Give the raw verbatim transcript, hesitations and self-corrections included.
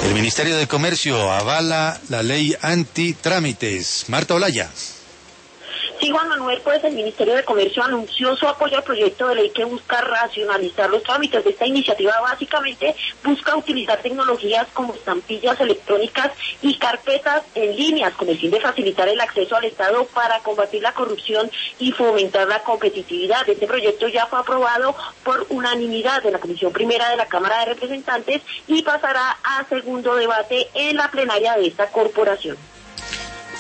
El Ministerio de Comercio avala la ley antitrámites. Marta Olaya. Sí, Juan Manuel, pues el Ministerio de Comercio anunció su apoyo al proyecto de ley que busca racionalizar los trámites. Esta iniciativa básicamente busca utilizar tecnologías como estampillas electrónicas y carpetas en líneas con el fin de facilitar el acceso al Estado para combatir la corrupción y fomentar la competitividad. Este proyecto ya fue aprobado por unanimidad en la Comisión Primera de la Cámara de Representantes y pasará a segundo debate en la plenaria de esta corporación.